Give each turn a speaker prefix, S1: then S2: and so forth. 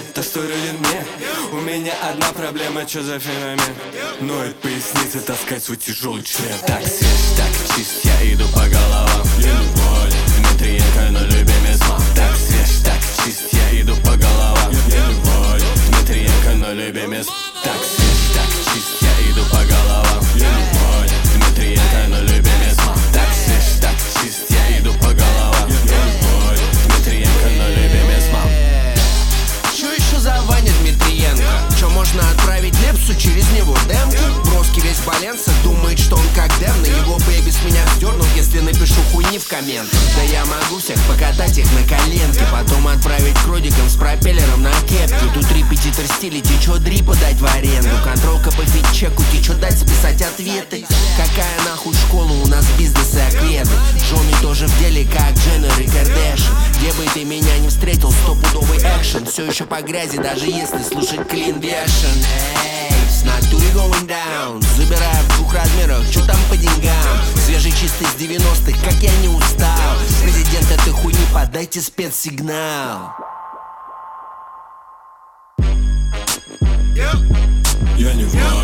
S1: то, что рулит мне. У меня одна проблема, чё за феномен? Ноет поясница таскать свой тяжелый член. Так свеж, так чист, я иду по головам. Дмитриенко, но любимец мам. Так свеж, так чист, я иду по головам. Дмитриенко, но любимец. Так свеж, так чист, я иду по головам. Дмитриенко, но любимец мам. Так свеж, так чист, я иду по головам. Дмитриенко, но любимец мам.
S2: Чё еще за Ваня Дмитриенко? Чё можно отправить Лепсу через него демку? Броски весь Баленса думает, что он как Дэм. На его бэйби с меня вздернут, если напишу хуйни в комментах. Да я могу всех покатать их на коленке, потом отправить к родикам с пропеллером на кепке. Тут репетитор стиля, чё дрипа дать в аренду? Контролка по фитчеку, чё дать списать ответы? Какая нахуй школа, у нас бизнес и акведы. Жены тоже в деле, как Дженнер и Кардашьян. Где бы ты меня не встретил, стопудовый экшен. Все еще по грязи, даже если слушать clean version. Эй, с натуре going down. Забираю в 2 размерах, чё там по деньгам? Свежий чистый с 90-х, как я не устал. Президент этой хуйни, подайте спецсигнал.
S1: Я не знаю.